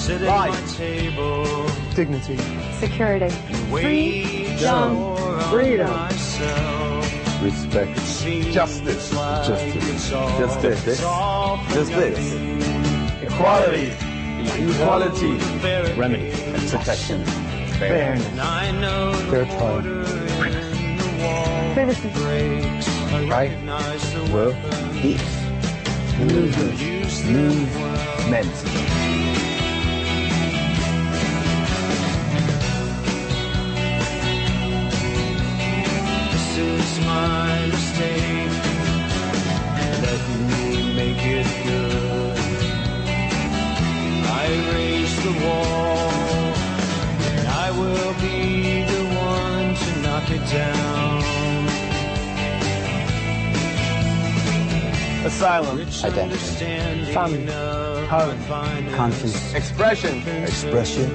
Life. Dignity. Security. Freedom. Respect. Justice. Equality. Remedy. Protection. Fairness. Fair trial. Privacy. Right. Will. Peace. Movement. This is my mistake. Let me make it good. I raise the wall, and I will be the one to knock it down. Asylum. Identity. Family. Home. Conscience. Expression. Expression.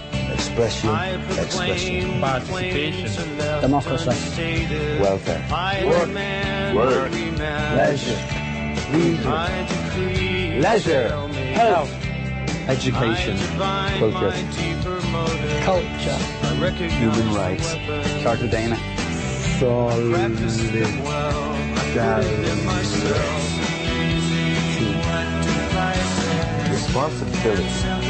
Participation. Democracy. Welfare. Work. Leisure. Leisure. Health. Education. Culture. Culture. Human rights. Charter Dana. Responsibility.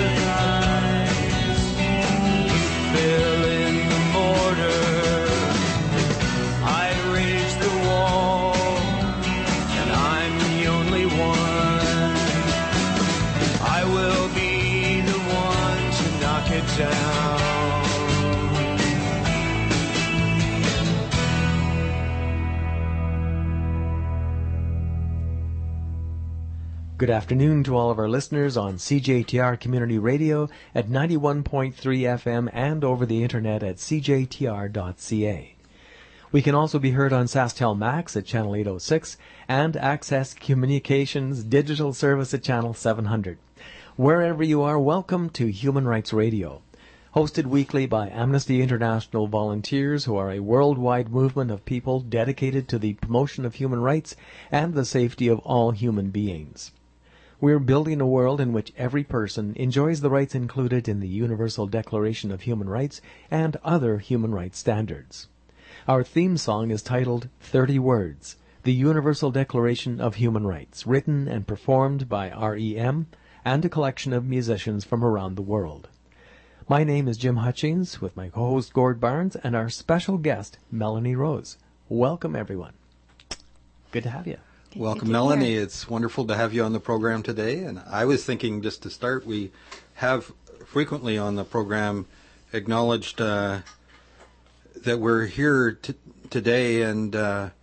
Fill in the mortar. I raise the wall, and I'm the only one. I will be the one to knock it down. Good afternoon to all of our listeners on CJTR Community Radio at 91.3 FM and over the internet at cjtr.ca. We can also be heard on SaskTel Max at channel 806 and Access Communications Digital Service at channel 700. Wherever you are, welcome to Human Rights Radio, hosted weekly by Amnesty International volunteers who are a worldwide movement of people dedicated to the promotion of human rights and the safety of all human beings. We're building a world in which every person enjoys the rights included in the Universal Declaration of Human Rights and other human rights standards. Our theme song is titled 30 Words, the Universal Declaration of Human Rights, written and performed by REM and a collection of musicians from around the world. My name is Jim Hutchings with my co-host Gord Barnes and our special guest, Melanie Rose. Welcome, everyone. Good to have you. Welcome, Melanie. It's wonderful to have you on the program today. And I was thinking, just to start, we have frequently on the program acknowledged that we're here today and at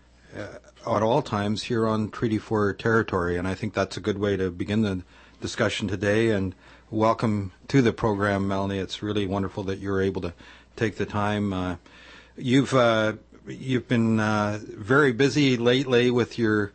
all times here on Treaty 4 territory. And I think that's a good way to begin the discussion today. And welcome to the program, Melanie. It's really wonderful that you're able to take the time. You've been very busy lately with your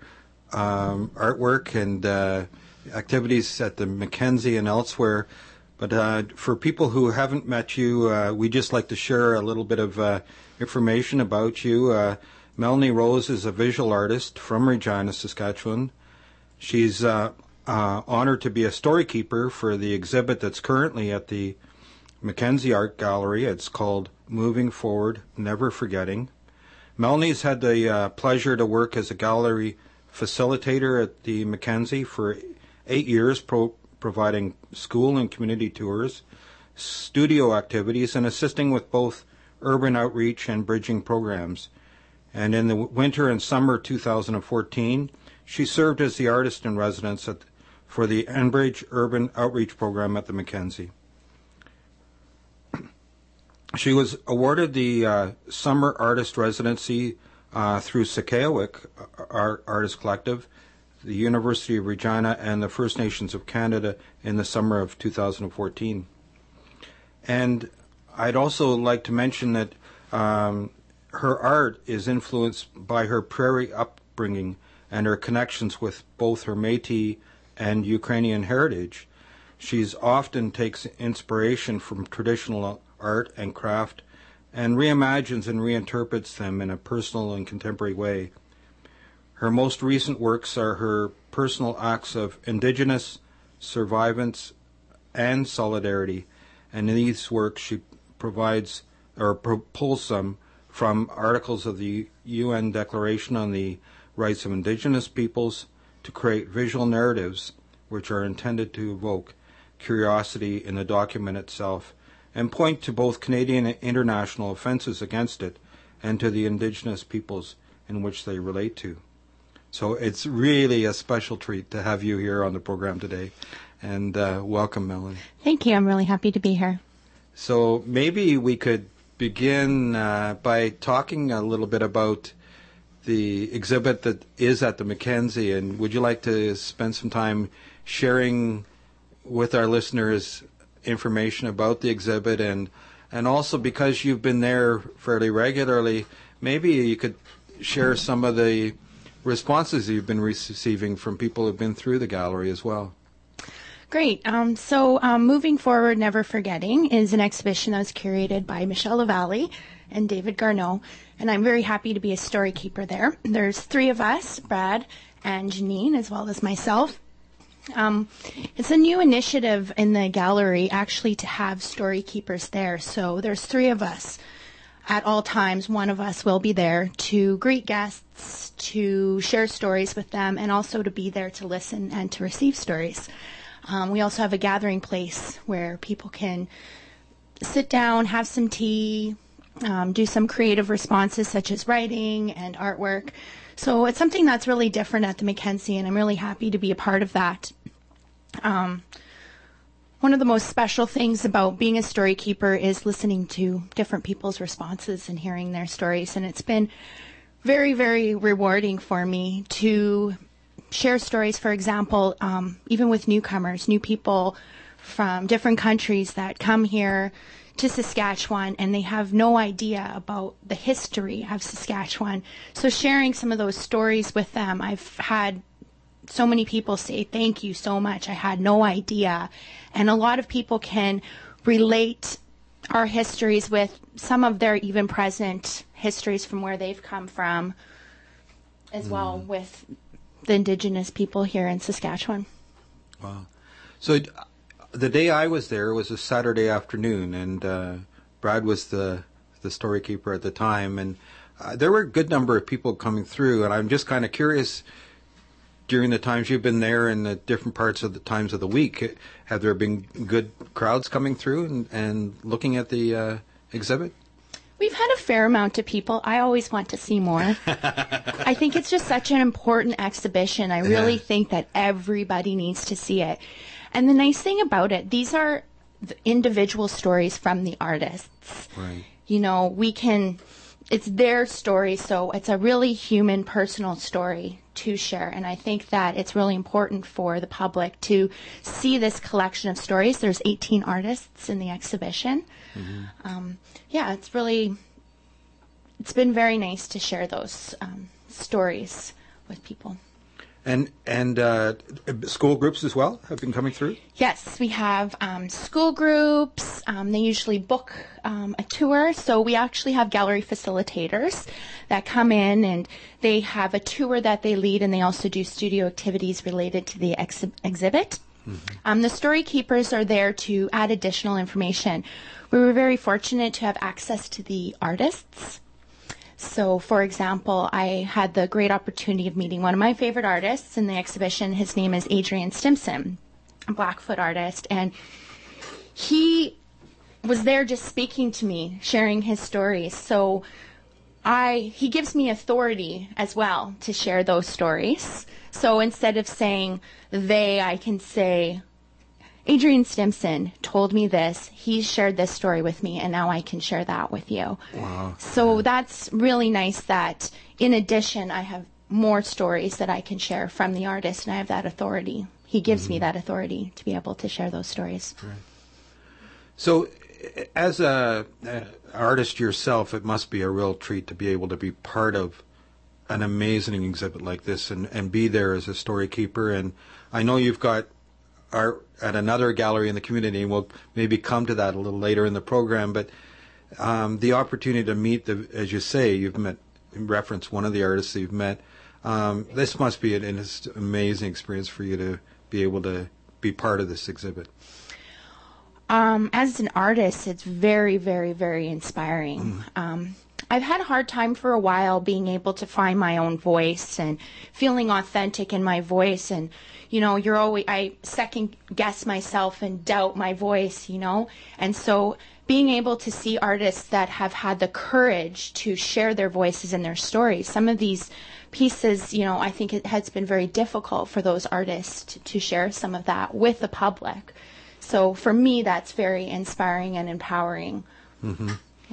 artwork and activities at the Mackenzie and elsewhere. But for people who haven't met you, we just like to share a little bit of information about you. Melanie Rose is a visual artist from Regina, Saskatchewan. She's honored to be a storykeeper for the exhibit that's currently at the Mackenzie Art Gallery. It's called Moving Forward, Never Forgetting. Melanie's had the pleasure to work as a gallery facilitator at the Mackenzie for 8 years, providing school and community tours, studio activities, and assisting with both urban outreach and bridging programs. And in the winter and summer 2014, she served as the artist in residence for the Enbridge Urban Outreach Program at the Mackenzie. She was awarded the Summer Artist Residency through Sekayawik Artist Collective, the University of Regina, and the First Nations of Canada in the summer of 2014. And I'd also like to mention that her art is influenced by her prairie upbringing and her connections with both her Métis and Ukrainian heritage. She's often takes inspiration from traditional art and craft and reimagines and reinterprets them in a personal and contemporary way. Her most recent works are her personal acts of Indigenous survivance and solidarity. And in these works, she provides or pulls some from articles of the UN Declaration on the Rights of Indigenous Peoples to create visual narratives which are intended to evoke curiosity in the document itself and point to both Canadian and international offenses against it and to the Indigenous peoples in which they relate to. So it's really a special treat to have you here on the program today. And welcome, Melanie. Thank you. I'm really happy to be here. So maybe we could begin by talking a little bit about the exhibit that is at the Mackenzie. And would you like to spend some time sharing with our listeners information about the exhibit, and also because you've been there fairly regularly, maybe you could share some of the responses you've been receiving from people who've been through the gallery as well. Great. So Moving Forward, Never Forgetting is an exhibition that was curated by Michelle Lavallee and David Garneau, and I'm very happy to be a story keeper there. There's 3 of us, Brad and Janine, as well as myself. It's a new initiative in the gallery actually to have story keepers there. So there's 3 of us at all times. One of us will be there to greet guests, to share stories with them, and also to be there to listen and to receive stories. We also have a gathering place where people can sit down, have some tea, do some creative responses such as writing and artwork. So it's something that's really different at the Mackenzie, and I'm really happy to be a part of that. One of the most special things about being a story keeper is listening to different people's responses and hearing their stories, and it's been very, very rewarding for me to share stories, for example, even with newcomers, new people from different countries that come here to Saskatchewan, and they have no idea about the history of Saskatchewan. So sharing some of those stories with them, I've had so many people say, thank you so much, I had no idea. And a lot of people can relate our histories with some of their even present histories from where they've come from, as well with the Indigenous people here in Saskatchewan. Wow. So the day I was there was a Saturday afternoon, and Brad was the story keeper at the time, and there were a good number of people coming through, and I'm just kind of curious, during the times you've been there and the different parts of the times of the week, have there been good crowds coming through and looking at the exhibit? We've had a fair amount of people. I always want to see more. I think it's just such an important exhibition. I really think that everybody needs to see it. And the nice thing about it, these are the individual stories from the artists. Right. You know, it's their story, so it's a really human, personal story to share. And I think that it's really important for the public to see this collection of stories. There's 18 artists in the exhibition. Mm-hmm. It's been very nice to share those stories with people. And school groups as well have been coming through? Yes, we have school groups. They usually book a tour. So we actually have gallery facilitators that come in, and they have a tour that they lead, and they also do studio activities related to the exhibit. Mm-hmm. The story keepers are there to add additional information. We were very fortunate to have access to the artists. So, for example, I had the great opportunity of meeting one of my favorite artists in the exhibition. His name is Adrian Stimson, a Blackfoot artist, and he was there just speaking to me, sharing his stories. So he gives me authority as well to share those stories. So instead of saying they, I can say, Adrian Stimson told me this, he shared this story with me, and now I can share that with you. Wow. So that's really nice that, in addition, I have more stories that I can share from the artist, and I have that authority. He gives me that authority to be able to share those stories. Right. So as an artist yourself, it must be a real treat to be able to be part of an amazing exhibit like this and be there as a story keeper. And I know you've got art at another gallery in the community, and we'll maybe come to that a little later in the program, but the opportunity to meet, as you say, you've met, in reference one of the artists that you've met, this must be an amazing experience for you to be able to be part of this exhibit. As an artist, it's very, very, very inspiring. I've had a hard time for a while being able to find my own voice and feeling authentic in my voice. And, I second guess myself and doubt my voice, And so being able to see artists that have had the courage to share their voices and their stories. Some of these pieces, I think it has been very difficult for those artists to share some of that with the public. So for me, that's very inspiring and empowering. Mm-hmm.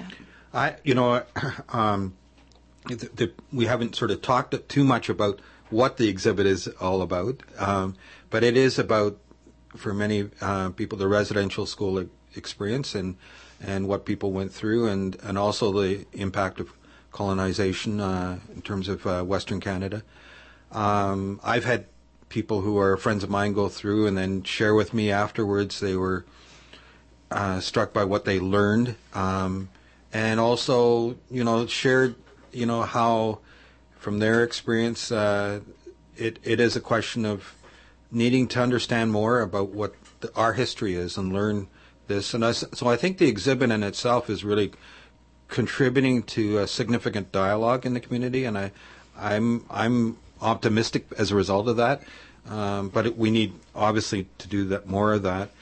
Yeah. We haven't sort of talked too much about what the exhibit is all about, but it is about, for many people, the residential school experience and what people went through, and also the impact of colonization in terms of Western Canada. I've had people who are friends of mine go through and then share with me afterwards. They were struck by what they learned, and also, shared, how from their experience, it is a question of needing to understand more about what our history is and learn this. And so I think the exhibit in itself is really contributing to a significant dialogue in the community, and I'm optimistic as a result of that. But we need, obviously, to do that more of that.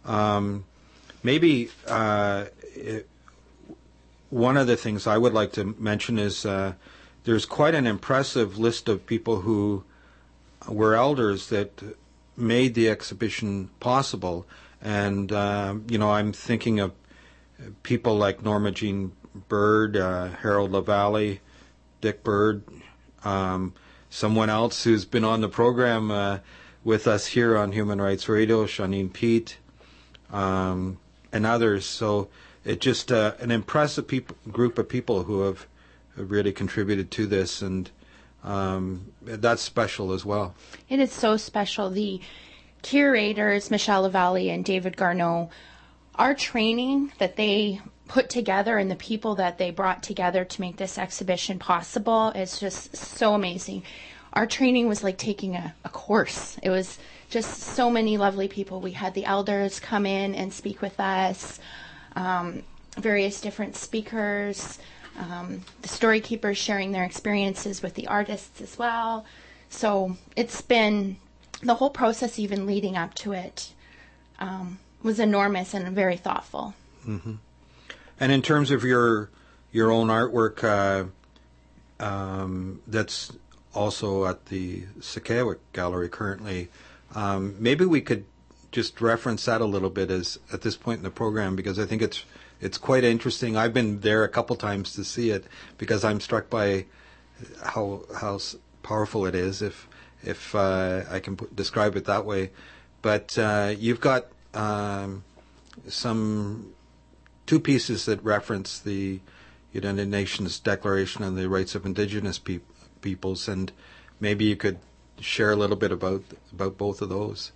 One of the things I would like to mention is there's quite an impressive list of people who were elders that made the exhibition possible. And, I'm thinking of people like Norma Jean Bird, Harold LaValle, Dick Bird, someone else who's been on the program with us here on Human Rights Radio, Shanine Pete, and others. So it's just an impressive group of people who have really contributed to this, and that's special as well. It is so special. The curators, Michelle LaValle and David Garneau, our training that they put together and the people that they brought together to make this exhibition possible is just so amazing. Our training was like taking a course. It was just so many lovely people. We had the elders come in and speak with us, various different speakers, the story keepers sharing their experiences with the artists as well. So it's been, the whole process even leading up to it was enormous and very thoughtful. Mm-hmm. And in terms of your own artwork, that's also at the Sekewik Gallery currently. Maybe we could just reference that a little bit at this point in the program, because I think it's quite interesting. I've been there a couple times to see it because I'm struck by how powerful it is, if I can describe it that way. But you've got two pieces that reference the United Nations Declaration on the Rights of Indigenous Peoples, and maybe you could share a little bit about both of those.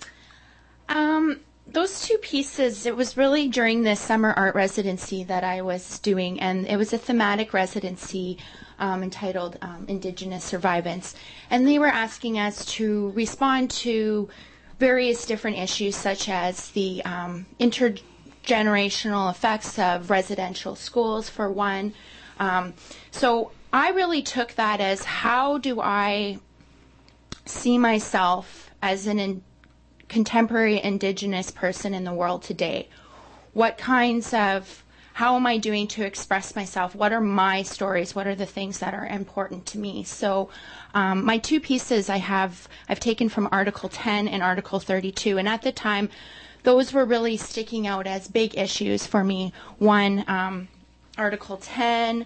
Those two pieces, it was really during the summer art residency that I was doing, and it was a thematic residency entitled Indigenous Survivance. And they were asking us to respond to various different issues, such as the intergenerational effects of residential schools, for one. So I really took that as, how do I see myself as an contemporary Indigenous person in the world today? How am I doing to express myself? What are my stories? What are the things that are important to me? So my two pieces I've taken from Article 10 and Article 32, and at the time those were really sticking out as big issues for me. One, Article 10,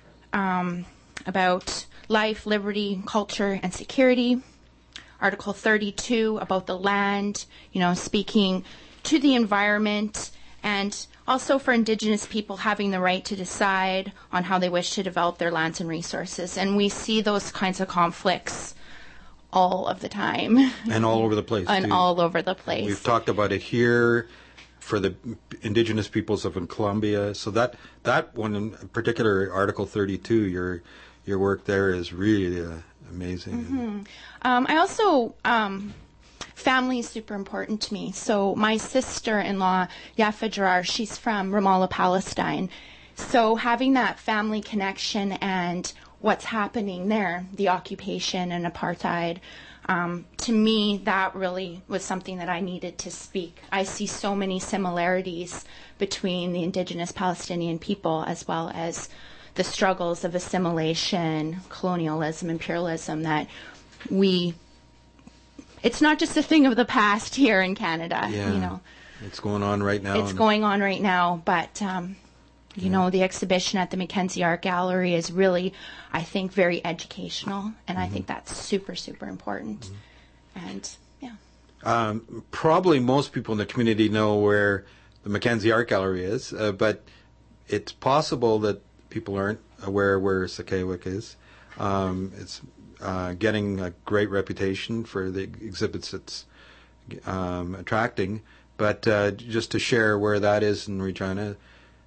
about life, liberty, culture, and security. Article 32 about the land, speaking to the environment, and also for Indigenous people having the right to decide on how they wish to develop their lands and resources. And we see those kinds of conflicts all of the time. And all over the place. And too. all over the place. We've talked about it here for the Indigenous peoples of Colombia. So that one in particular, Article 32, your work there is really amazing. Mm-hmm. I also family is super important to me. So my sister-in-law, Yafa Gerard, she's from Ramallah, Palestine. So having that family connection and what's happening there, the occupation and apartheid, to me, that really was something that I needed to speak. I see so many similarities between the indigenous Palestinian people as well as the struggles of assimilation, colonialism, imperialism, that it's not just a thing of the past here in Canada. Yeah. You know, It's going on right now. it's going on right now, but you know, the exhibition at the Mackenzie Art Gallery is really, I think, very educational, and I think that's super, super important. And yeah. Probably most people in the community know where the Mackenzie Art Gallery is, but it's possible that people aren't aware where Sekayewik is. It's getting a great reputation for the exhibits it's attracting, but just to share where that is in Regina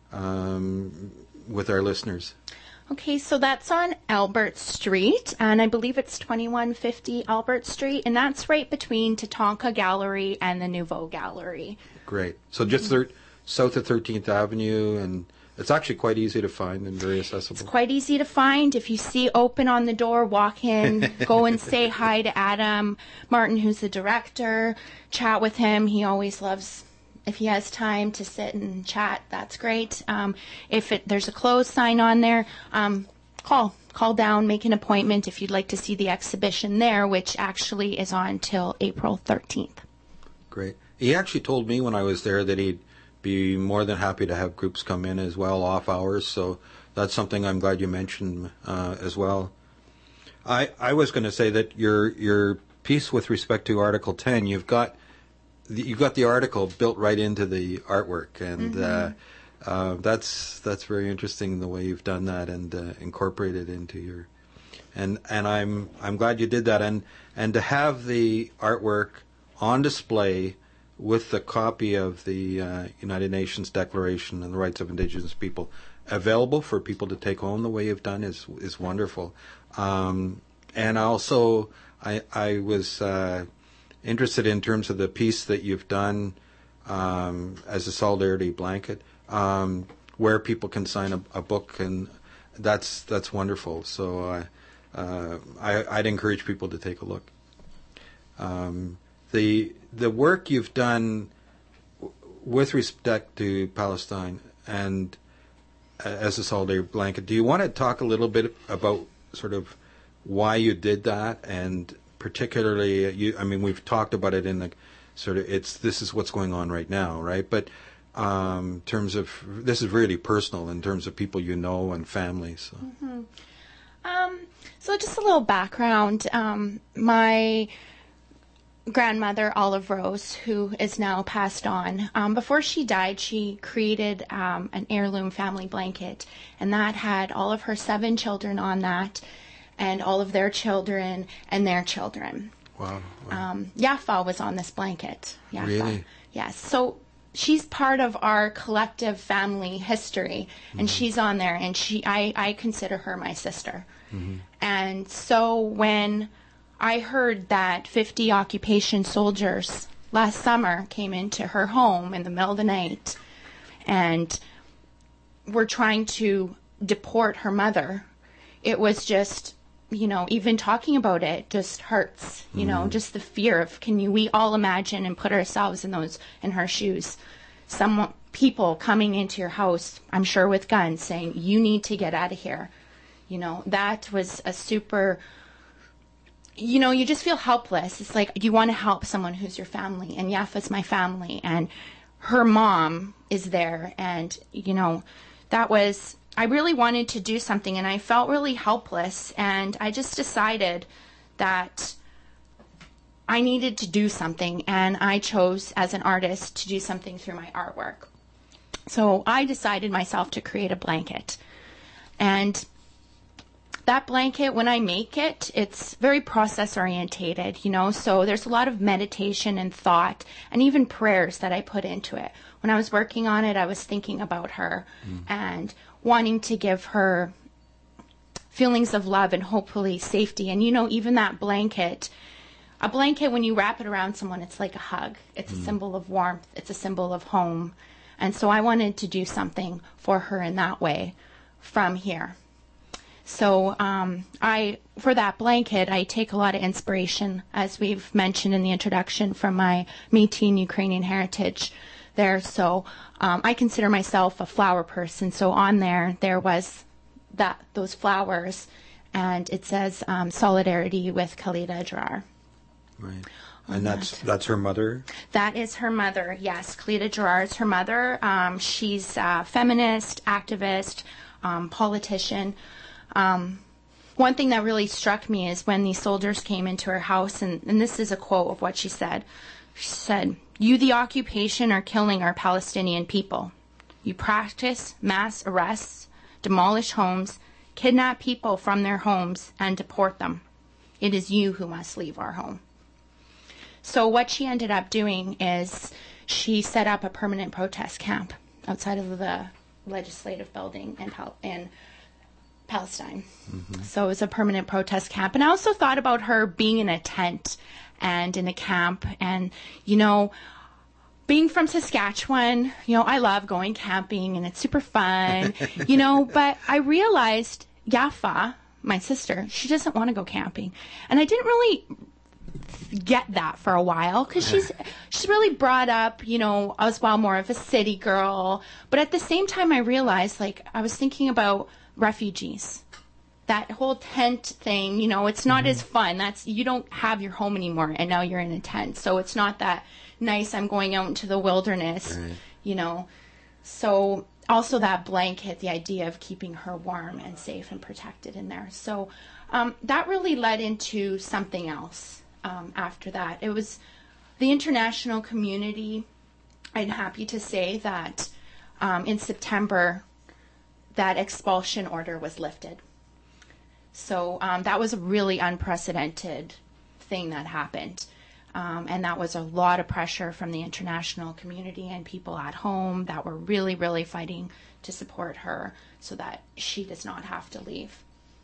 with our listeners. Okay, so that's on Albert Street, and I believe it's 2150 Albert Street, and that's right between Tatanka Gallery and the Nouveau Gallery. Great. So just south of 13th Avenue, and it's actually quite easy to find and very accessible. It's quite easy to find. If you see open on the door, walk in, go and say hi to Adam Martin, who's the director, chat with him. He always loves, if he has time to sit and chat, that's great. If there's a closed sign on there, call down, make an appointment if you'd like to see the exhibition there, which actually is on till April 13th. Great. He actually told me when I was there that he'd be more than happy to have groups come in as well, off hours, so that's something I'm glad you mentioned as well. I was going to say that your piece with respect to Article 10, you've got the article built right into the artwork, and that's very interesting the way you've done that and incorporated into your, and I'm glad you did that, and to have the artwork on display with the copy of the United Nations Declaration on the Rights of Indigenous People available for people to take home the way you've done is wonderful. And also, I was interested in terms of the piece that you've done as a solidarity blanket, where people can sign a book, and that's wonderful. So I'd encourage people to take a look. The work you've done with respect to Palestine and as a solidarity blanket, do you want to talk a little bit about sort of why you did that, and particularly, I mean, we've talked about it in the sort of, this is what's going on right now, right? But in terms of, this is really personal in terms of people you know and families. So. So just a little background. My grandmother, Olive Rose, who is now passed on, before she died, she created an heirloom family blanket, and that had all of her 7 children on that, and all of their children and their children. Wow. Yafa was on this blanket. Yafa. Really? Yes. So she's part of our collective family history, and she's on there, and I consider her my sister. And so when I heard that 50 occupation soldiers last summer came into her home in the middle of the night and were trying to deport her mother, it was just, even talking about it just hurts, just the fear of, we all imagine and put ourselves in her shoes. Some people coming into your house, I'm sure with guns, saying, you need to get out of here. That was a super, you just feel helpless. It's like you want to help someone who's your family, and Yafa's my family, and her mom is there, and, I really wanted to do something, and I felt really helpless, and I just decided that I needed to do something, and I chose as an artist to do something through my artwork. So I decided myself to create a blanket, and that blanket, when I make it, it's very process orientated, so there's a lot of meditation and thought and even prayers that I put into it. When I was working on it, I was thinking about her and wanting to give her feelings of love and hopefully safety. And, even that blanket, a blanket, when you wrap it around someone, it's like a hug. It's a symbol of warmth. It's a symbol of home. And so I wanted to do something for her in that way from here. So for that blanket, I take a lot of inspiration, as we've mentioned in the introduction, from my Métis and Ukrainian heritage there. So I consider myself a flower person. So on there was those flowers, and it says solidarity with Khalida Jarrar. Right. And that's her mother? That is her mother, yes. Khalida Jarrar is her mother. She's a feminist, activist, politician. One thing that really struck me is when these soldiers came into her house, and this is a quote of what she said. She said, "You, the occupation, are killing our Palestinian people. You practice mass arrests, demolish homes, kidnap people from their homes, and deport them. It is you who must leave our home." So what she ended up doing is she set up a permanent protest camp outside of the legislative building in Palestine. Mm-hmm. So it was a permanent protest camp. And I also thought about her being in a tent and in a camp. And, being from Saskatchewan, I love going camping and it's super fun, but I realized Yafa, my sister, she doesn't want to go camping. And I didn't really get that for a while, because she's really brought up, as well, more of a city girl. But at the same time, I realized, I was thinking about refugees. That whole tent thing, it's not as fun. You don't have your home anymore, and now you're in a tent. So it's not that nice. I'm going out into the wilderness, right. So also that blanket, the idea of keeping her warm and safe and protected in there. So that really led into something else. After that, it was the international community. I'm happy to say that in September, that expulsion order was lifted. So that was a really unprecedented thing that happened. And that was a lot of pressure from the international community and people at home that were really, really fighting to support her so that she does not have to leave.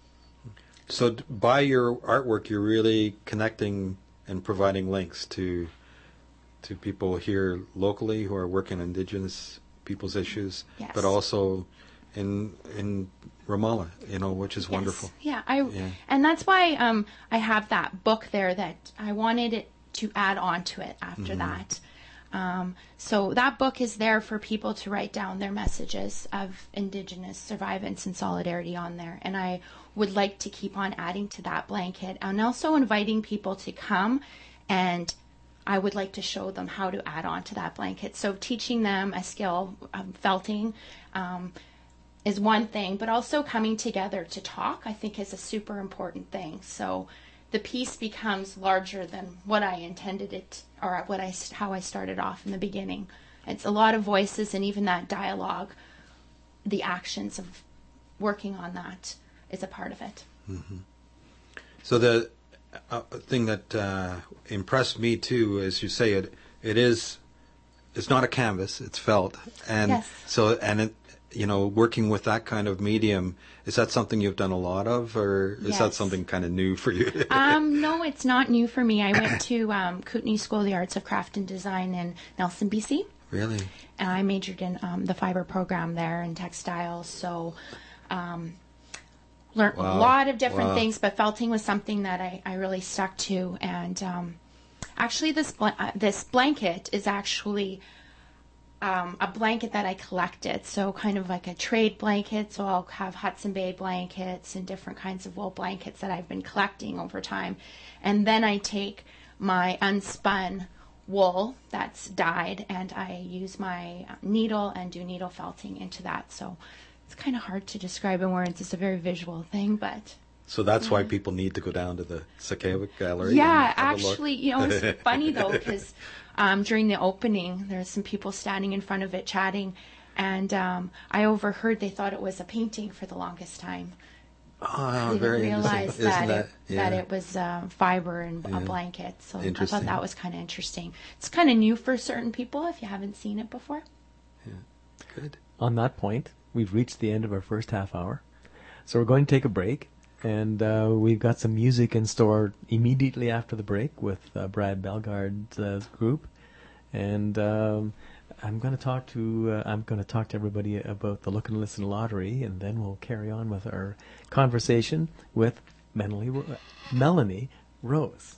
So by your artwork, you're really connecting and providing links to people here locally who are working on Indigenous people's issues, yes. But also in Ramallah, which is wonderful. Yes. Yeah, and that's why I have that book there that I wanted it to add on to it after that. So that book is there for people to write down their messages of Indigenous survivance and solidarity on there. And I would like to keep on adding to that blanket and also inviting people to come, and I would like to show them how to add on to that blanket. So teaching them a skill of felting is one thing, but also coming together to talk, I think, is a super important thing. So the piece becomes larger than what I intended it, or how I started off in the beginning. It's a lot of voices, and even that dialogue, the actions of working on that is a part of it. Mm-hmm. So the thing that impressed me too, as you say, it's not a canvas, it's felt, and yes. So working with that kind of medium, is that something you've done a lot of, or is yes. that something kind of new for you? No, it's not new for me. I went to Kootenai School of the Arts of Craft and Design in Nelson, BC. Really? And I majored in the fiber program there in textiles, so learned a lot of different things, but felting was something that I really stuck to. And actually this blanket is actually a blanket that I collected, so kind of like a trade blanket. So I'll have Hudson Bay blankets and different kinds of wool blankets that I've been collecting over time. And then I take my unspun wool that's dyed, and I use my needle and do needle felting into that. So it's kind of hard to describe in words. It's a very visual thing, but... So that's why people need to go down to the Sakewik Gallery. Yeah, actually, it's funny though, because during the opening, there's some people standing in front of it chatting, and I overheard they thought it was a painting for the longest time. Oh, they very didn't realize interesting. that it was fiber and a blanket. So I thought that was kind of interesting. It's kind of new for certain people if you haven't seen it before. Yeah, good. On that point, we've reached the end of our first half hour, so we're going to take a break. And we've got some music in store immediately after the break with Brad Belgard's group. And I'm going to talk to everybody about the Look and Listen lottery, and then we'll carry on with our conversation with Melanie Rose.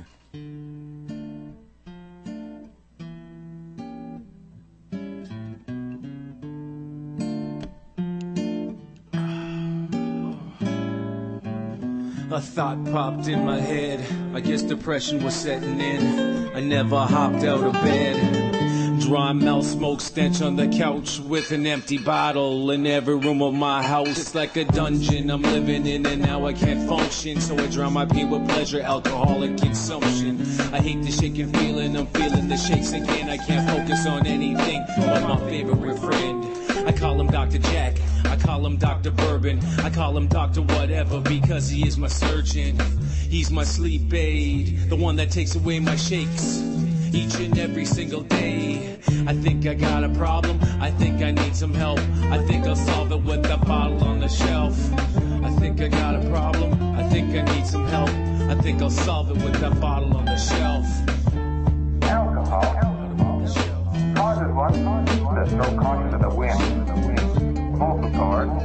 A thought popped in my head. I guess depression was setting in. I never hopped out of bed. Dry mouth, smoke stench on the couch with an empty bottle in every room of my house. It's like a dungeon I'm living in, and now I can't function. So I drown my pain with pleasure, alcoholic consumption. I hate the shaking feeling, I'm feeling the shakes again. I can't focus on anything but my favorite friend. I call him Dr. Jack, I call him Dr. Bourbon, I call him Dr. Whatever because he is my surgeon. He's my sleep aid, the one that takes away my shakes each and every single day. I think I got a problem, I think I need some help. I think I'll solve it with that bottle on the shelf. I think I got a problem, I think I need some help. I think I'll solve it with that bottle on the shelf. Alcohol causes one that's no conscious of the wind. Vocal cords,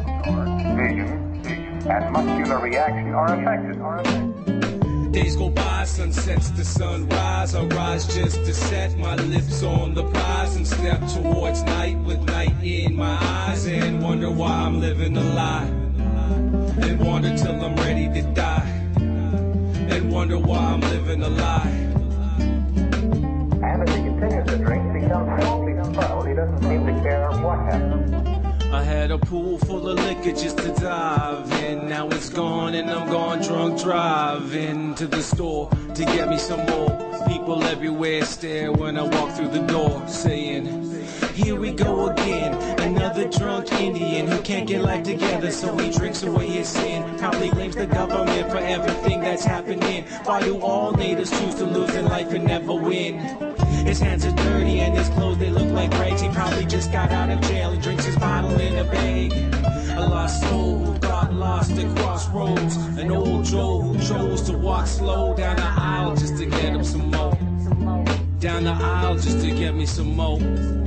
vision, and muscular reaction are affected. Days go by, sunsets to sunrise. I rise just to set my lips on the prize and step towards night with night in my eyes and wonder why I'm living a lie. And wonder till I'm ready to die. And wonder why I'm living a lie. And as he continues to drink, he becomes totally full. He doesn't seem to care what happens. I had a pool full of liquor just to dive in. Now it's gone and I'm gone drunk driving to the store to get me some more. People everywhere stare when I walk through the door saying, here we go again, another drunk Indian who can't get life together, so he drinks away his sin. Probably blames the government for everything that's happening. Why do all natives choose to lose in life and never win? His hands are dirty and his clothes, they look like rags. He probably just got out of jail and drinks his bottle in a bag. A lost soul who got lost at crossroads. An old Joe who chose to walk slow down the aisle just to get him some more. Down the aisle just to get me some more.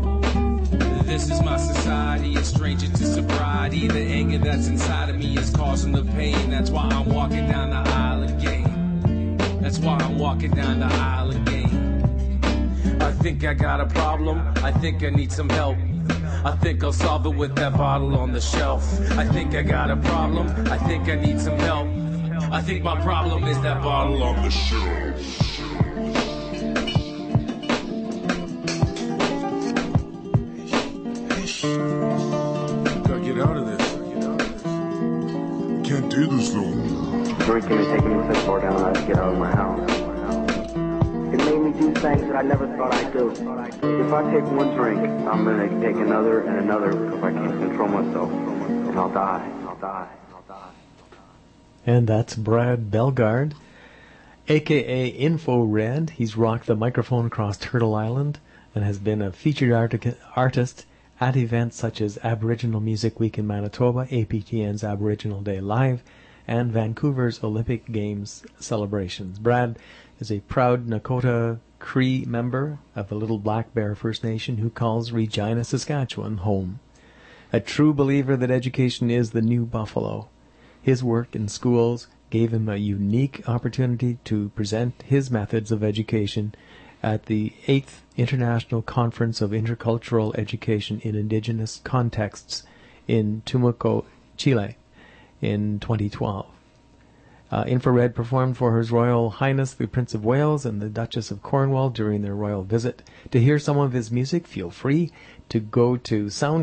This is my society, a stranger to sobriety. The anger that's inside of me is causing the pain. That's why I'm walking down the aisle again. That's why I'm walking down the aisle again. I think I got a problem, I think I need some help. I think I'll solve it with that bottle on the shelf. I think I got a problem, I think I need some help. I think my problem is that bottle on the shelf. Gotta get out of this. Can't do this though. Drinking and taking me so far down, I had to get out of my house. It made me do things that I never thought I'd do. If I take one drink, I'm going to take another and another because I can't control myself. And I'll die. And that's Brad Belgard, a.k.a. Info Red. He's rocked the microphone across Turtle Island and has been a featured artist at events such as Aboriginal Music Week in Manitoba, APTN's Aboriginal Day Live, and Vancouver's Olympic Games celebrations. Brad is a proud Nakota Cree member of the Little Black Bear First Nation who calls Regina, Saskatchewan home. A true believer that education is the new buffalo. His work in schools gave him a unique opportunity to present his methods of education at the 8th International Conference of Intercultural Education in Indigenous Contexts in Temuco, Chile in 2012. Infrared performed for His Royal Highness the Prince of Wales and the Duchess of Cornwall during their royal visit. To hear some of his music, feel free to go to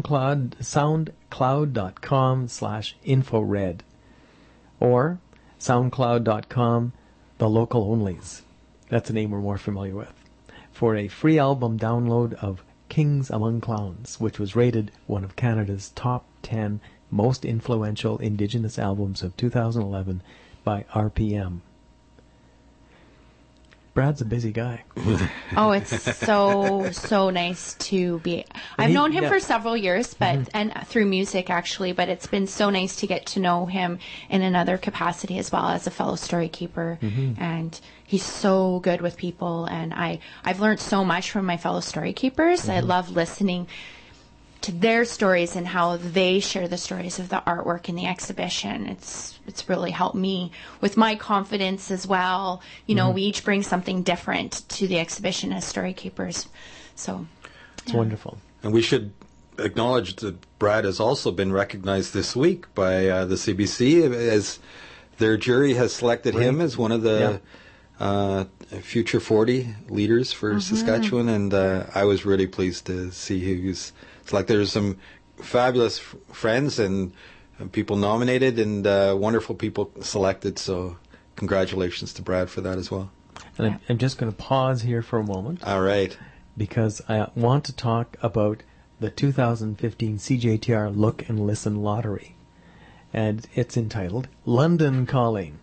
soundcloud.com/InfoRed or soundcloud.com, the local onlys. That's a name we're more familiar with. For a free album download of Kings Among Clowns, which was rated one of Canada's top 10 most influential Indigenous albums of 2011 by RPM. Brad's a busy guy. Oh, it's so nice to be. I've known him for several years, but and through music actually. But it's been so nice to get to know him in another capacity as well as a fellow story keeper. And he's so good with people, and I've learned so much from my fellow story keepers. I love listening to their stories and how they share the stories of the artwork in the exhibition. It's really helped me with my confidence as well. You know, we each bring something different to the exhibition as story keepers. So it's wonderful. And we should acknowledge that Brad has also been recognized this week by the CBC as their jury has selected him as one of the Future 40 leaders for Saskatchewan, and I was really pleased to see he was selected. There's some fabulous friends and people nominated, and wonderful people selected, so congratulations to Brad for that as well. And I'm just going to pause here for a moment. All right. Because I want to talk about the 2015 CJTR Look and Listen Lottery. And it's entitled London Calling.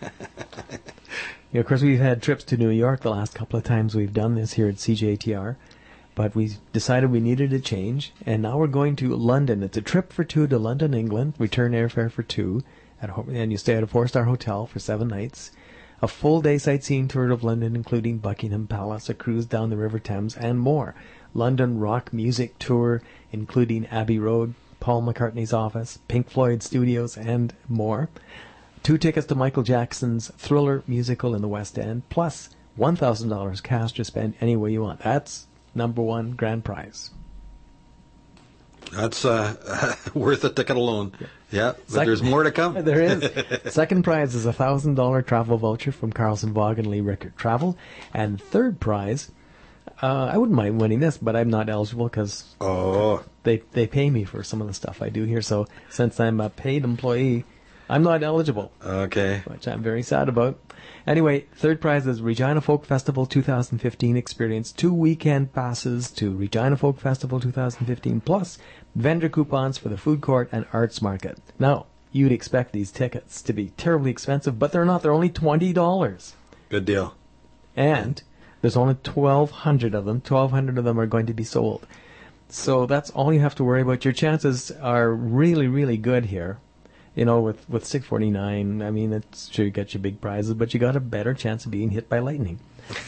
Of course, we've had trips to New York the last couple of times we've done this here at CJTR. But we decided we needed a change, and now we're going to London. It's a trip for two to London, England, return airfare for two, and you stay at a 4-star hotel for 7 nights. A full-day sightseeing tour of London, including Buckingham Palace, a cruise down the River Thames, and more. London rock music tour, including Abbey Road, Paul McCartney's office, Pink Floyd studios, and more. 2 tickets to Michael Jackson's Thriller musical in the West End, plus $1,000 cash to spend any way you want. That's number one grand prize. That's worth a ticket alone. Yeah, but there's more to come. There is. Second prize is a $1,000 travel voucher from Carlson Vaughan Lee Rickert Travel. And third prize, I wouldn't mind winning this, but I'm not eligible because they pay me for some of the stuff I do here. So since I'm a paid employee, I'm not eligible. Okay. Which I'm very sad about. Anyway, third prize is Regina Folk Festival 2015 experience. 2 weekend passes to Regina Folk Festival 2015, plus vendor coupons for the food court and arts market. Now, you'd expect these tickets to be terribly expensive, but they're not. They're only $20. Good deal. And there's only 1,200 of them. 1,200 of them are going to be sold. So that's all you have to worry about. Your chances are really, really good here. You know, with $6.49, I mean, it's sure you get your big prizes, but you got a better chance of being hit by lightning.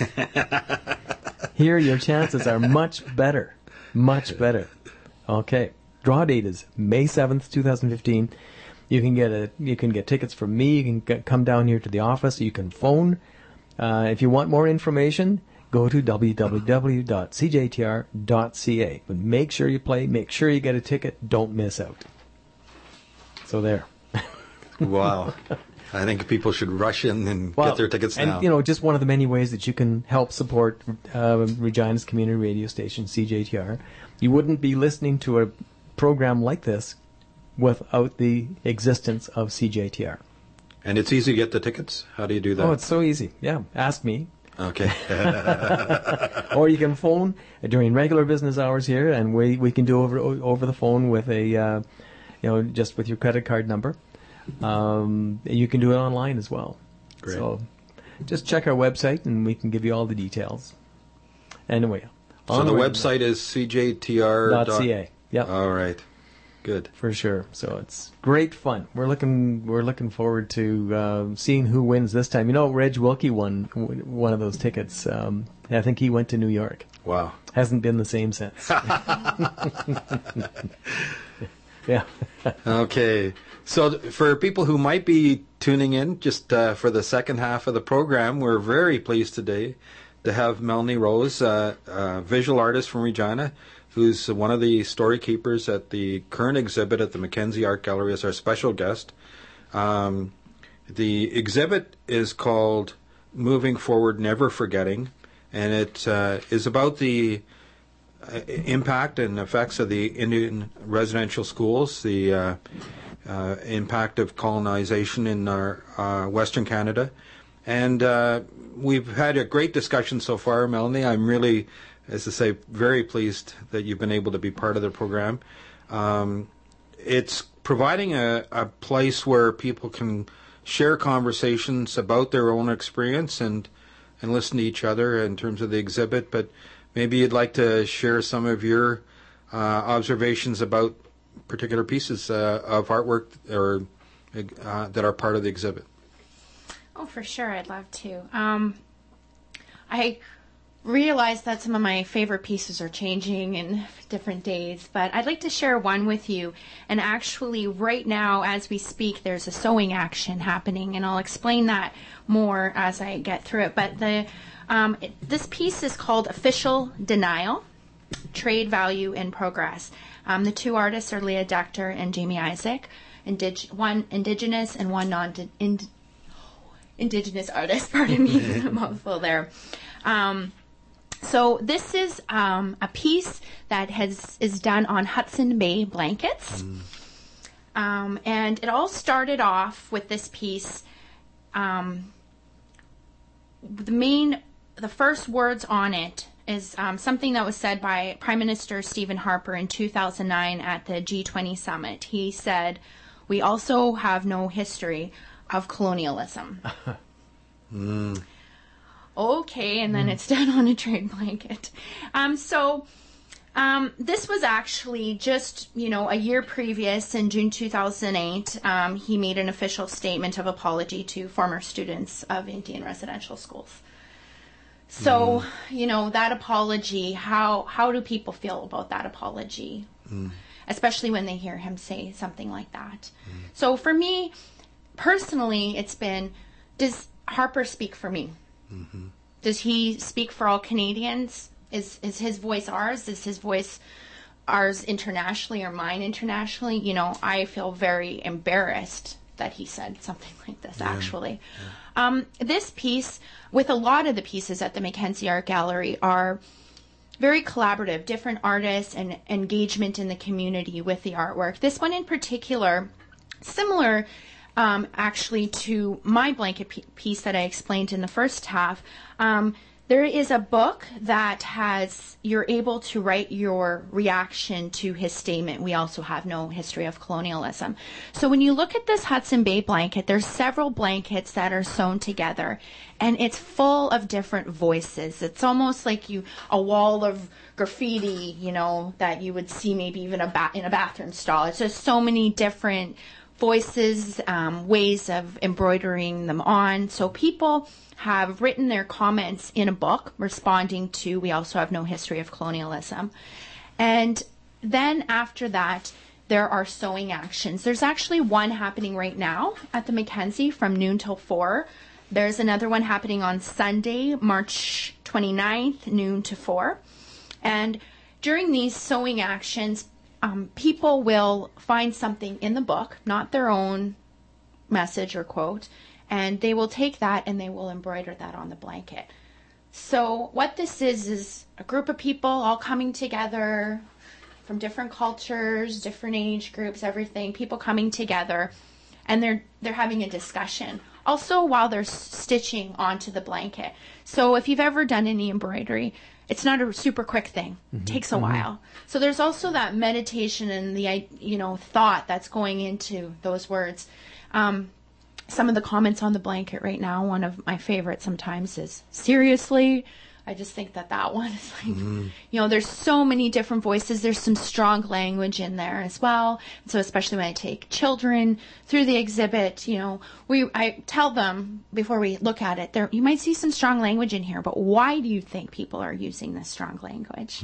Here, your chances are much better. Much better. Okay. Draw date is May 7th, 2015. You can get tickets from me. You can come down here to the office. You can phone. If you want more information, go to www.cjtr.ca. But make sure you play. Make sure you get a ticket. Don't miss out. So there. Wow. I think people should rush in and get their tickets now. And, you know, just one of the many ways that you can help support Regina's community radio station, CJTR. You wouldn't be listening to a program like this without the existence of CJTR. And it's easy to get the tickets? How do you do that? Oh, it's so easy. Yeah, ask me. Okay. Or you can phone during regular business hours here, and we can do over the phone with a... just with your credit card number. You can do it online as well. Great. So just check our website and we can give you all the details. Anyway. So the website is cjtr.ca. Yep. All right. Good. For sure. So it's great fun. We're looking forward to seeing who wins this time. You know, Reg Wilkie won one of those tickets. I think he went to New York. Wow. Hasn't been the same since. Yeah. Okay. So for people who might be tuning in just for the second half of the program, we're very pleased today to have Melanie Rose, a visual artist from Regina, who's one of the story keepers at the current exhibit at the Mackenzie Art Gallery, as our special guest. The exhibit is called Moving Forward, Never Forgetting, and it is about the impact and effects of the Indian residential schools, the impact of colonization in our Western Canada. And we've had a great discussion so far, Melanie. I'm really, as I say, very pleased that you've been able to be part of the program. It's providing a place where people can share conversations about their own experience and and listen to each other in terms of the exhibit, but maybe you'd like to share some of your observations about particular pieces of artwork or that are part of the exhibit. Oh, for sure. I'd love to. I realize that some of my favorite pieces are changing in different days, but I'd like to share one with you. And actually, right now, as we speak, there's a sewing action happening, and I'll explain that more as I get through it. But this piece is called Official Denial, Trade Value in Progress. The two artists are Leah Decter and Jamie Isaac, one Indigenous and one non-Indigenous artist, pardon me, a mouthful there. So this is a piece that is done on Hudson Bay blankets. And it all started off with this piece. The first words on it is something that was said by Prime Minister Stephen Harper in 2009 at the G20 summit. He said, "We also have no history of colonialism." Okay, and then it's done on a trade blanket. This was actually just, a year previous, in June 2008, he made an official statement of apology to former students of Indian residential schools. So, that apology, how do people feel about that apology? Especially when they hear him say something like that. So for me, personally, it's been, does Harper speak for me? Does he speak for all Canadians? Is his voice ours? Is his voice ours internationally or mine internationally? I feel very embarrassed that he said something like this, actually. This piece, with a lot of the pieces at the Mackenzie Art Gallery, are very collaborative, different artists and engagement in the community with the artwork. This one in particular, similar actually to my blanket piece that I explained in the first half, there is a book that you're able to write your reaction to his statement. We also have no history of colonialism. So when you look at this Hudson Bay blanket, there's several blankets that are sewn together, and it's full of different voices. It's almost like a wall of graffiti, that you would see maybe even in a bathroom stall. It's just so many different voices, ways of embroidering them on. So people have written their comments in a book responding to We Also Have No History of Colonialism. And then after that, there are sewing actions. There's actually one happening right now at the Mackenzie from noon till 4. There's another one happening on Sunday, March 29th, noon to 4. And during these sewing actions, people will find something in the book, not their own message or quote, and they will take that and they will embroider that on the blanket. So what this is a group of people all coming together from different cultures, different age groups, everything, people coming together, and they're having a discussion. Also while they're stitching onto the blanket. So if you've ever done any embroidery, it's not a super quick thing. It takes a while. So there's also that meditation and the thought that's going into those words. Some of the comments on the blanket right now, one of my favorites sometimes is, "Seriously?" I just think that one is like, there's so many different voices. There's some strong language in there as well. So especially when I take children through the exhibit, I tell them before we look at it, you might see some strong language in here, but why do you think people are using this strong language?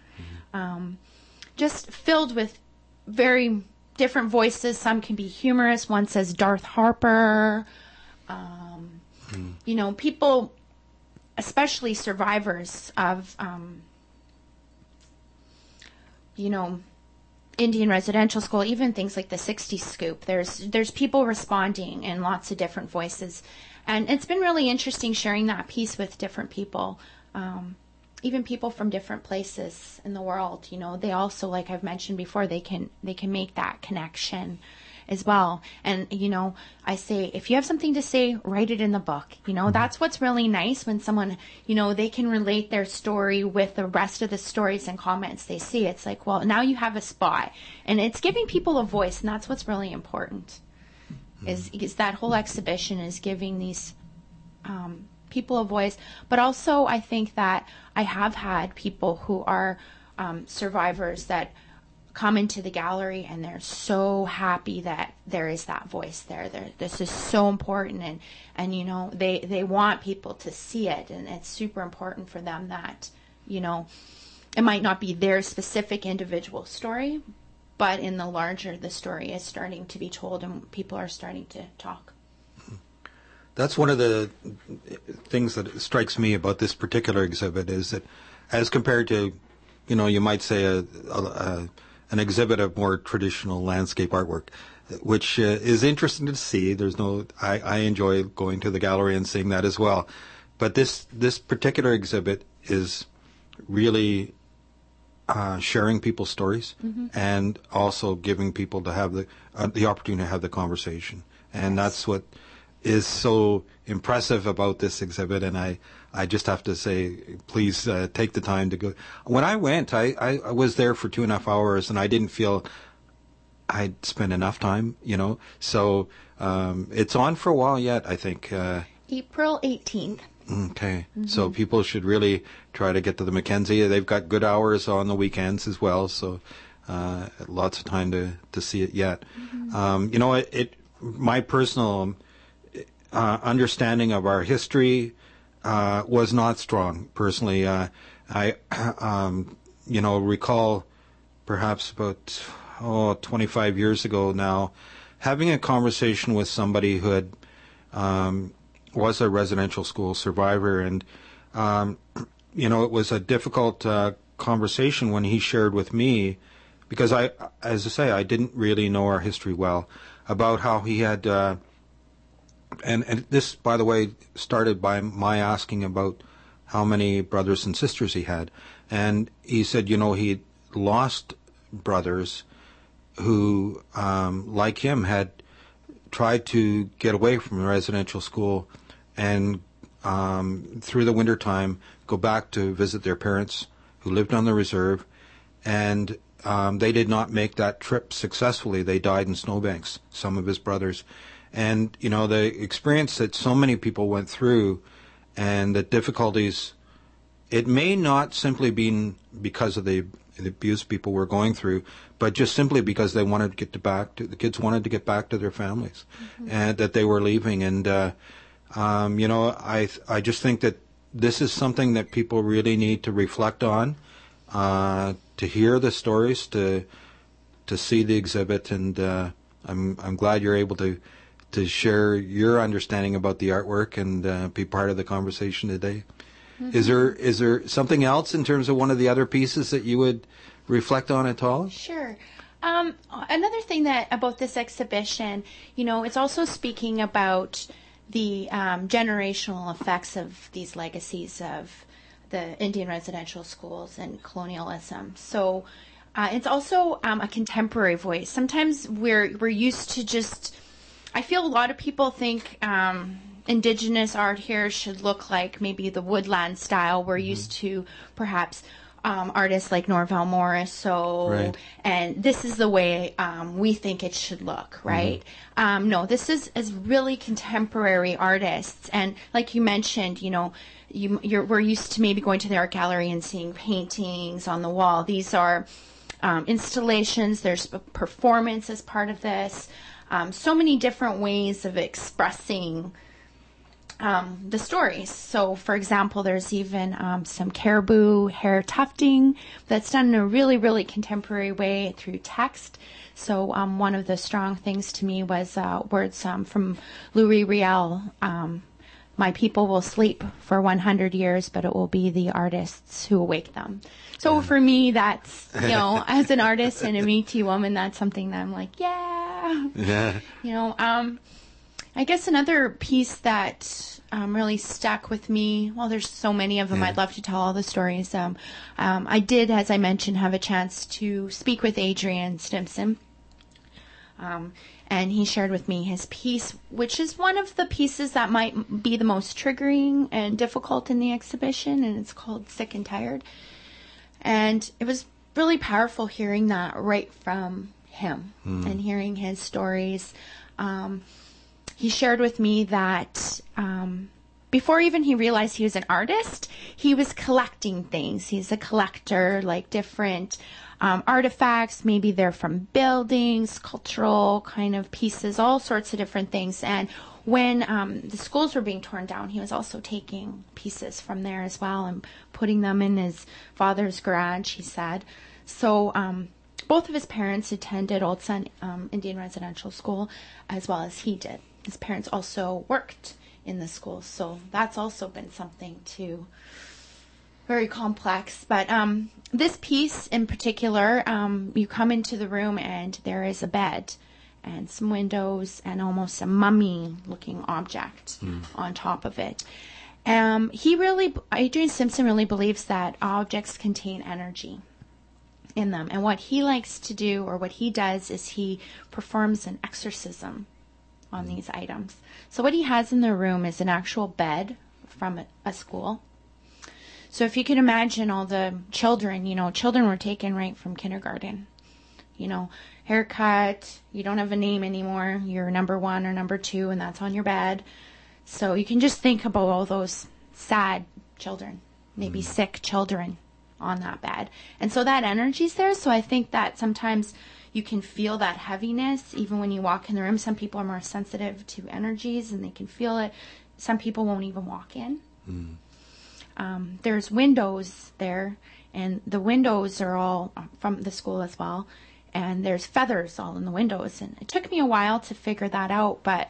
Just filled with very different voices. Some can be humorous. One says Darth Harper. People, especially survivors of, Indian residential school, even things like the 60s scoop. There's people responding in lots of different voices. And it's been really interesting sharing that piece with different people, even people from different places in the world. They also, like I've mentioned before, they can make that connection as well. And, I say, if you have something to say, write it in the book. That's what's really nice when someone, they can relate their story with the rest of the stories and comments they see. It's like, well, now you have a spot. And it's giving people a voice, and that's what's really important. Is that whole exhibition is giving these people a voice. But also I think that I have had people who are survivors that come into the gallery and they're so happy that there is that voice there. This is so important, and you know, they want people to see it, and it's super important for them that, you know, it might not be their specific individual story, but in the larger, the story is starting to be told and people are starting to talk. That's one of the things that strikes me about this particular exhibit, is that as compared to, you know, you might say an exhibit of more traditional landscape artwork, which is interesting to see. I enjoy going to the gallery and seeing that as well. But this particular exhibit is really sharing people's stories, and also giving people to have the opportunity to have the conversation. And that's what is so impressive about this exhibit. And I just have to say, please take the time to go. When I went, I was there for 2.5 hours, and I didn't feel I'd spent enough time, you know. So it's on for a while yet, I think. April 18th. Okay. So people should really try to get to the Mackenzie. They've got good hours on the weekends as well, so lots of time to see it yet. You know, my personal understanding of our history was not strong. Personally, I you know, recall perhaps about 25 years ago now, having a conversation with somebody who had was a residential school survivor, and you know, it was a difficult conversation when he shared with me, because as I say, I didn't really know our history well, about how he had and this, by the way, started by my asking about how many brothers and sisters he had, and he said, you know, he'd lost brothers who, like him, had tried to get away from the residential school and through the winter time go back to visit their parents who lived on the reserve, and they did not make that trip successfully. They died in snowbanks, some of his brothers. And, you know, the experience that so many people went through, and the difficulties, it may not simply be because of the abuse people were going through, but just simply because they wanted to the kids wanted to get back to their families, and that they were leaving. And, you know, I just think that this is something that people really need to reflect on, to hear the stories, to see the exhibit, and I'm glad you're able to share your understanding about the artwork and be part of the conversation today. Is there something else in terms of one of the other pieces that you would reflect on at all? Sure. Another thing about this exhibition, you know, it's also speaking about the generational effects of these legacies of the Indian residential schools and colonialism. So it's also a contemporary voice. Sometimes we're used to just, I feel a lot of people think Indigenous art here should look like maybe the woodland style. We're used to perhaps artists like Norval Morris, right. And this is the way we think it should look, right? No, this is really contemporary artists, and like you mentioned, you know, we're used to maybe going to the art gallery and seeing paintings on the wall. These are installations. There's a performance as part of this. So many different ways of expressing the stories. So, for example, there's even some caribou hair tufting that's done in a really, really contemporary way through text. So one of the strong things to me was words from Louis Riel, my people will sleep for 100 years, but it will be the artists who awake them. So for me, that's, you know, as an artist and a Métis woman, that's something that I'm like, yeah. You know, I guess another piece that really stuck with me, well, there's so many of them. I'd love to tell all the stories. I did, as I mentioned, have a chance to speak with Adrian Stimson. And he shared with me his piece, which is one of the pieces that might be the most triggering and difficult in the exhibition, and it's called Sick and Tired. And it was really powerful hearing that right from him and hearing his stories. He shared with me that before even he realized he was an artist, he was collecting things. He's a collector, like different artifacts. Maybe they're from buildings, cultural kind of pieces, all sorts of different things. And when the schools were being torn down, he was also taking pieces from there as well and putting them in his father's garage, he said. So both of his parents attended Old Sun Indian Residential School as well as he did. His parents also worked in the school, so that's also been something too very complex. But this piece in particular, you come into the room and there is a bed and some windows and almost a mummy-looking object on top of it. Adrian Simpson really believes that objects contain energy in them. And what he likes to do, or what he does, is he performs an exorcism on these items. So what he has in the room is an actual bed from a school. So if you can imagine all the children, children were taken right from kindergarten. Haircut, you don't have a name anymore, you're number 1 or number 2, and that's on your bed. So you can just think about all those sad children, maybe sick children on that bed. And so that energy's there. So I think that sometimes you can feel that heaviness even when you walk in the room. Some people are more sensitive to energies and they can feel it. Some people won't even walk in. There's windows there, and the windows are all from the school as well. And there's feathers all in the windows. And it took me a while to figure that out, but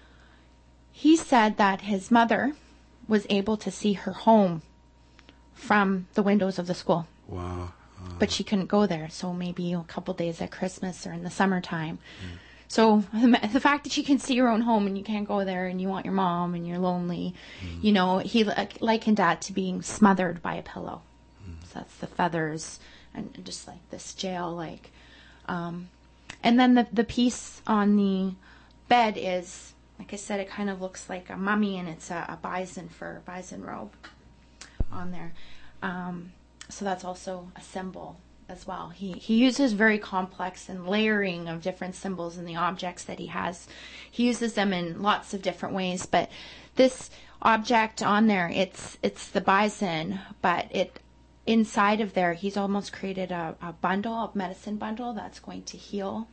he said that his mother was able to see her home from the windows of the school. Wow. But she couldn't go there, so maybe a couple days at Christmas or in the summertime. So the fact that you can see your own home and you can't go there and you want your mom and you're lonely, he likened that to being smothered by a pillow. So that's the feathers and just like this jail, and then the piece on the bed is, like I said, it kind of looks like a mummy, and it's a bison fur, bison robe on there. So that's also a symbol as well. He uses very complex and layering of different symbols in the objects that he has. He uses them in lots of different ways, but this object on there, it's the bison, but inside of there, he's almost created a medicine bundle that's going to heal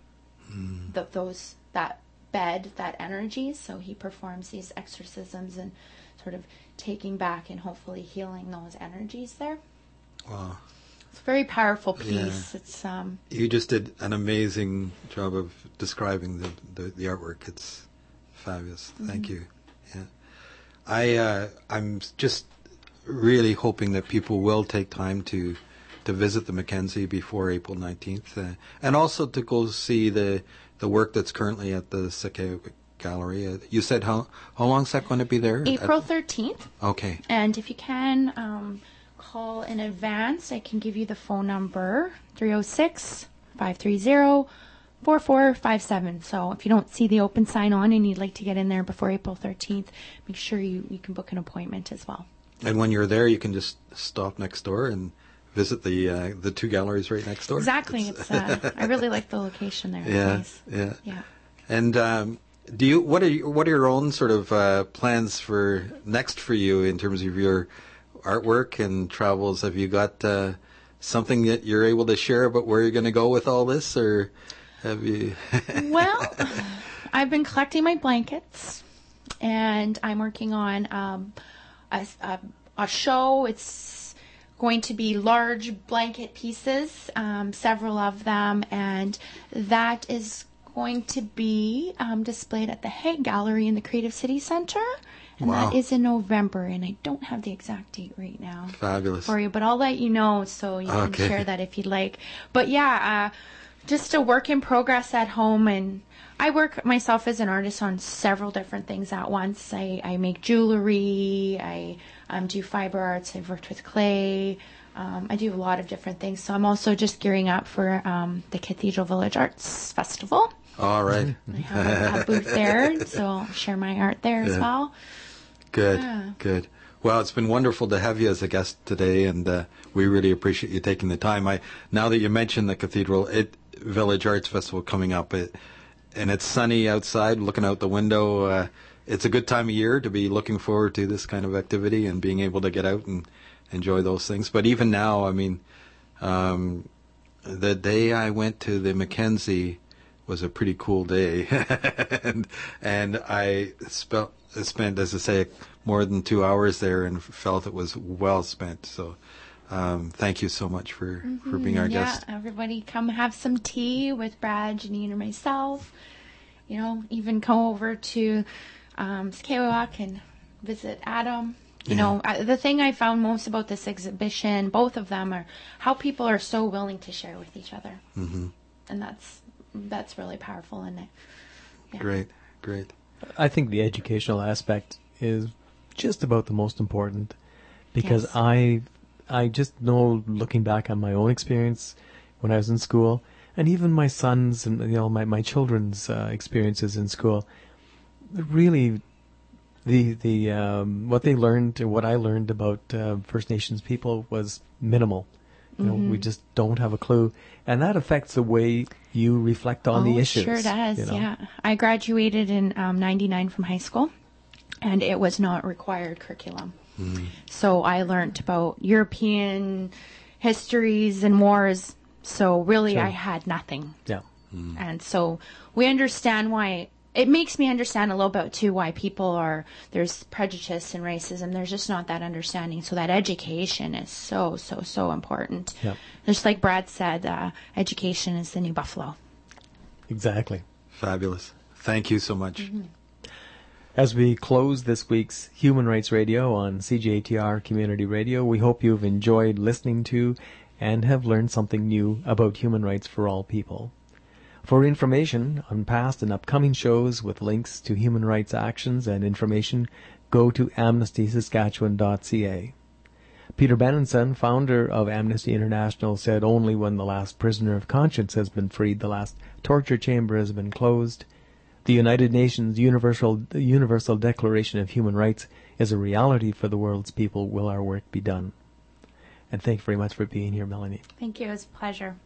that bed, that energy. So he performs these exorcisms and sort of taking back and hopefully healing those energies there. Wow. It's a very powerful piece. Yeah. It's You just did an amazing job of describing the artwork. It's fabulous. Thank you. Yeah. I'm just really hoping that people will take time to visit the Mackenzie before April 19th, and also to go see the work that's currently at the Sekayuk Gallery. You said how long is that going to be there? April 13th. Okay. And if you can call in advance, I can give you the phone number, 306-530-4457. So if you don't see the open sign on and you'd like to get in there before April 13th, make sure you can book an appointment as well. And when you're there, you can just stop next door and visit the two galleries right next door. Exactly. I really like the location there. Yeah, Nice. yeah. And what are your own sort of plans for next for you in terms of your artwork and travels? Have you got something that you're able to share about where you're going to go with all this, or have you? Well, I've been collecting my blankets, and I'm working on a show. It's going to be large blanket pieces, several of them, and that is going to be displayed at the Hague Gallery in the Creative City Center. And Wow. that is in November, and I don't have the exact date right now. Fabulous. For you, but I'll let you know so you can Okay. share that if you'd like. But yeah, just a work in progress at home, and I work myself as an artist on several different things at once. I make jewelry, I do fiber arts, I've worked with clay, I do a lot of different things. So I'm also just gearing up for the Cathedral Village Arts Festival. All right. I have a booth there, so I'll share my art there as Yeah. well. Good, Yeah. good. Well, it's been wonderful to have you as a guest today, and we really appreciate you taking the time. Now that you mentioned the Cathedral Village Arts Festival coming up, and it's sunny outside, looking out the window, it's a good time of year to be looking forward to this kind of activity and being able to get out and enjoy those things. But even now, I mean, the day I went to the Mackenzie was a pretty cool day, and I spent, as I say, more than 2 hours there and felt it was well spent. So thank you so much for being our guest. Yeah, everybody come have some tea with Brad, Janine, or myself. You know, even come over to Skewawak and visit Adam. You know, the thing I found most about this exhibition, both of them, are how people are so willing to share with each other. Mm-hmm. And that's really powerful, isn't it? Yeah. Great. I think the educational aspect is just about the most important, because I just know, looking back on my own experience when I was in school, and even my sons and my children's experiences in school, really the what they learned and what I learned about First Nations people was minimal. You know, we just don't have a clue, and that affects the way you reflect on the issues. Sure does. You know? Yeah, I graduated in '99 from high school, and it was not required curriculum. So I learned about European histories and wars. So really, I had nothing. Yeah. And so we understand why. It makes me understand a little bit, too, why there's prejudice and racism. There's just not that understanding. So that education is so, so, so important. Yep. Just like Brad said, education is the new buffalo. Exactly. Fabulous. Thank you so much. As we close this week's Human Rights Radio on CJTR Community Radio, we hope you've enjoyed listening to and have learned something new about human rights for all people. For information on past and upcoming shows with links to human rights actions and information, go to amnestysaskatchewan.ca. Peter Benenson, founder of Amnesty International, said only when the last prisoner of conscience has been freed, the last torture chamber has been closed, the United Nations Universal Declaration of Human Rights is a reality for the world's people, will our work be done. And thank you very much for being here, Melanie. Thank you. It was a pleasure.